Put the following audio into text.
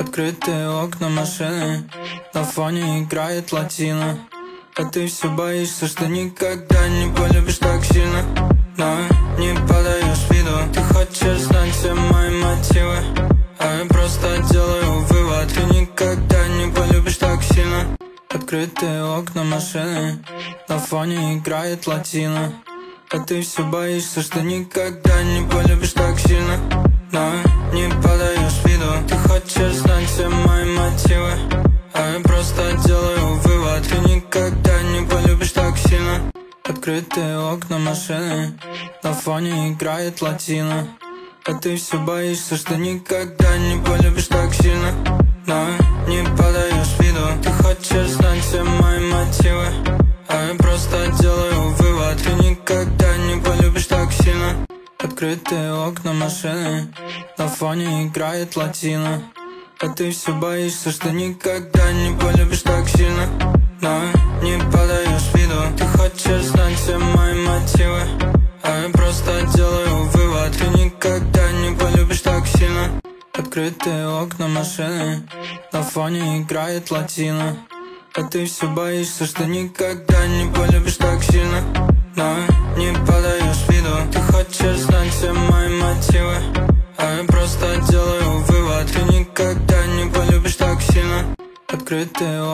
Открытые окна машины, на фоне играет латино. А ты все боишься, что никогда не полюбишь так сильно. Но не подаешь виду, ты хочешь знать все мои мотивы, а я просто делаю вывод: ты никогда не полюбишь так сильно. Открытые окна машины, на фоне играет латино. А ты все боишься, что никогда не полюбишь так сильно. Но не подаешь виду, ты хочешь знать все мои мотивы, а я просто делаю вывод: ты никогда не полюбишь так сильно. Открытые окна машины, на фоне играет латино. А ты все боишься, что никогда не полюбишь так сильно. Но не подаешь виду, ты хочешь знать все мои мотивы, а я просто делаю вывод: ты никогда не полюбишь так сильно. Открытые окна машины, на фоне играет латино. А ты все боишься, что никогда не полюбишь так сильно. Но не подаешь виду, ты хочешь знать все мои мотивы, а я просто делаю вывод: ты никогда не полюбишь так сильно. Открытые окна машины, на фоне играет латино. А ты все боишься, что никогда не полюбишь так сильно. Но не подаешь виду, ты хочешь знать все мои мотивы, а я просто делаю вывод: ты никогда не полюбишь так сильно. Открытые